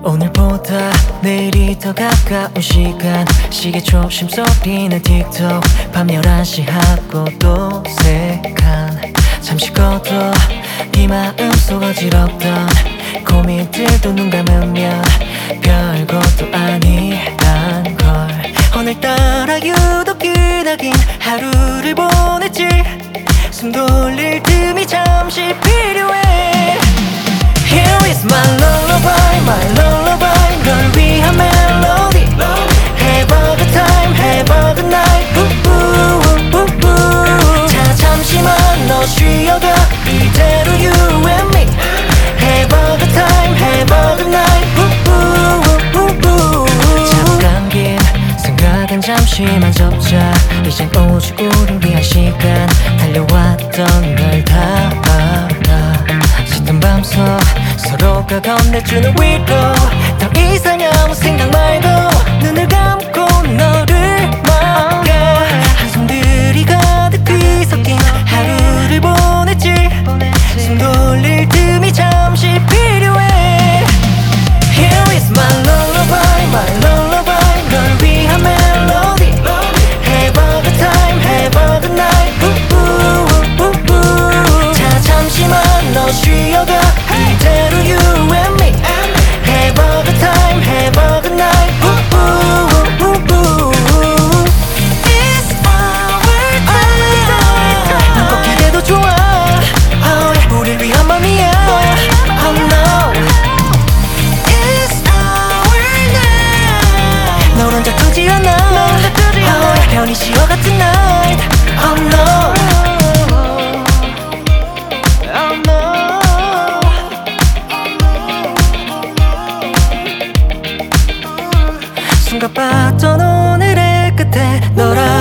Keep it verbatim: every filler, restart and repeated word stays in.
오늘보다 내일이 더 가까운 시간 시계 초심 소리는 틱톡 밤 열한 시 하고 또 색한 잠시 꺼둬 네 마음속 어지럽던 고민들도 눈 감으면 별것도 아니란 걸 오늘따라 유독 기나긴 하루를 보냈지 숨 돌릴 틈이 잠시 필요해 Here is my lullaby, my lullaby 널 위한 멜로디 Have a good time, have a good night ooh, ooh, ooh, ooh. 자 잠시만 너 쉬어가 이대로 you and me Have a good time, have a good night ooh, ooh, ooh, ooh. 잠깐 긴 생각은 잠시만 접자 이젠 오직 우릴 위한 시간 달려왔던 널 다 알아 짙은 밤속 서로가 건네주는 위로 더 이상 아무 생각 말고 눈을 감고 너를 막아 한숨들이 가득 뒤섞인 하루를 보냈지 숨 돌릴 틈이 잠시 필요해 Here is my lullaby, my lullaby 널 위한 멜로디 Have a good time, have a good night ooh, ooh, ooh, ooh. 자 잠시만 너 쉬어가 이대로 you and me Have a good time, have a good night ooh, ooh, ooh, ooh. It's our time 눈 꼭 기대도 좋아 oh, 우릴 위한 맘이야 Oh no It's our night 널 혼자 두지 않아 oh, 편히 쉬어가 tonight Oh no Oh no 순간 봤던 오늘의 끝에 널